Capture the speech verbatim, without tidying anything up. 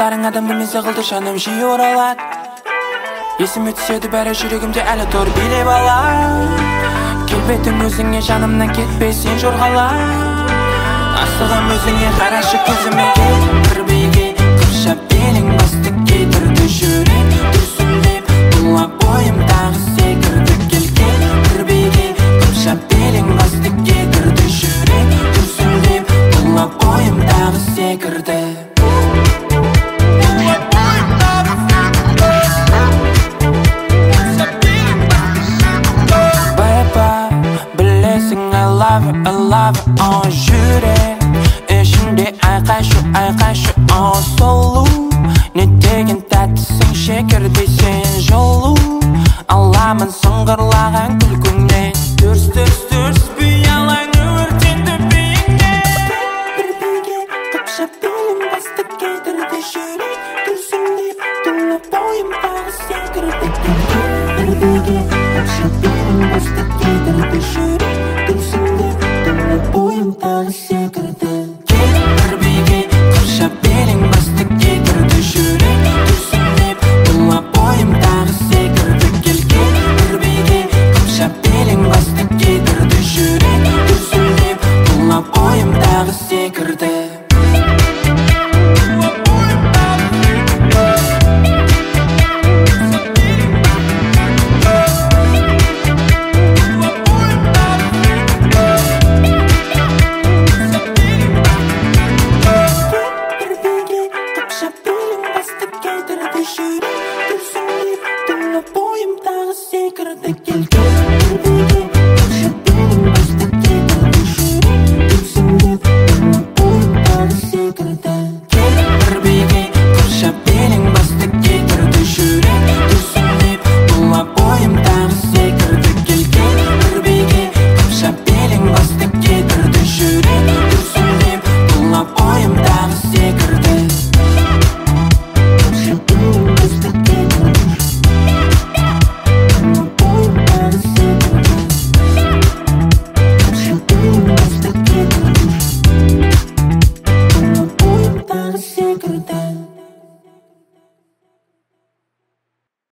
Қылықтарың адам немесе қылды жаным жиі оралады. Есіме түседі бәрі жүрегімде әлі тұр билеп алады. Келбетің өзіңе жанымнан кетпей сен жорғала. Асығым өзіңе қарашы көзіме. Бір бейге қыршап белің басты кетірді жүрек дүрсілдеп бұлап бойымдағы секірді келген. Бір бейге қыршап белің басты кетірді жүрек дүрсілдеп бұлап бойымдағы секірді. I love it on жүрек ішінде айқай-шу айқай-шу on солу не деген тәттісің шекердей сен жолу аламын сыңғырлаған күлкіңнен дүрс дүрс дүрс бүй алаң өртенді биіңнен. Бір бейге қыпшап белім басты кетірді жүрек дүрсілдеп тулап бойымдағы секірді келген. Бір бейге қыпшап белім басты кетірді жүрек дүрсілдеп тулап бойымдағы секірді. Бір бейге қыршап белің басты кетірді жүрек дүрсілдеп тулап бойымдағы секірді келген. Бір бейге қыршап белің басты кетірді жүрек дүрсілдеп тулап бойымдағы секірді.